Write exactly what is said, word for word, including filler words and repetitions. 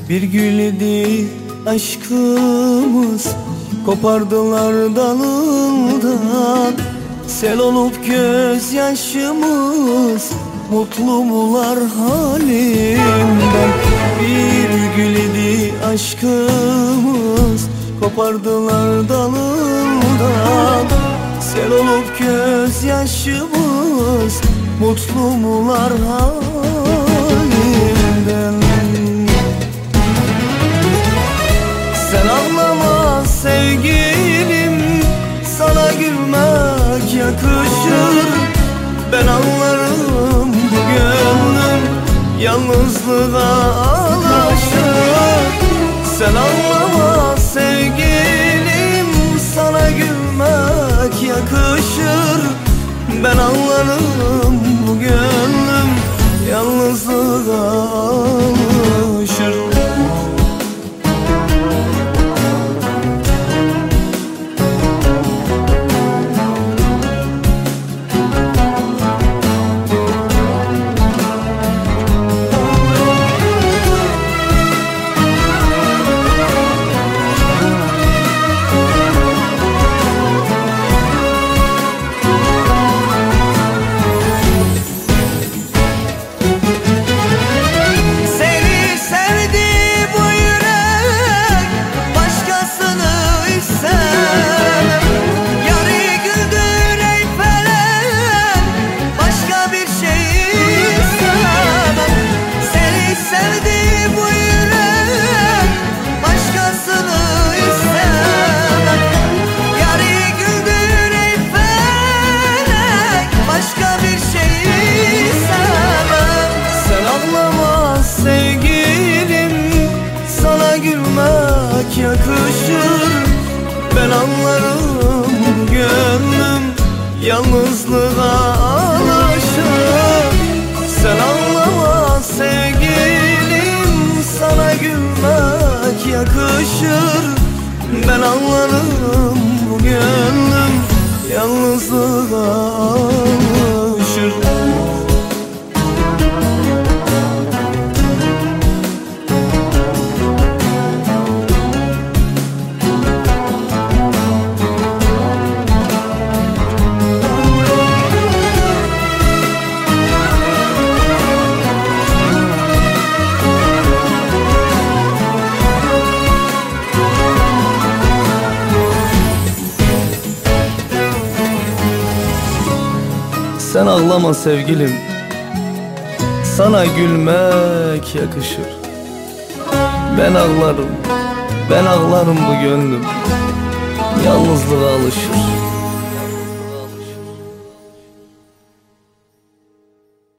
Bir gül idi aşkımız, kopardılar dalından. Sel olup gözyaşımız, mutlu mular halimden. Bir gül idi aşkımız, kopardılar dalından. Sel olup gözyaşımız, mutlu mular halimden. Sen ağlama sevgilim, sana gülmek yakışır. Ben ağlarım bu gönlüm, yalnızlığa alışır. Sen ağlama sevgilim, sana gülmek yakışır. Ben ağlarım bu gönlüm, yalnızlığa alışır. Yakışır. Ben anlarım gönlüm, yalnızlığa alışır. Sen anlama sevgilim, sana gülmek yakışır. Ben anlarım bu gönlüm, yalnızlığa alışır. Sen ağlama sevgilim, sana gülmek yakışır. Ben ağlarım, ben ağlarım bu gönlüm, yalnızlığa alışır.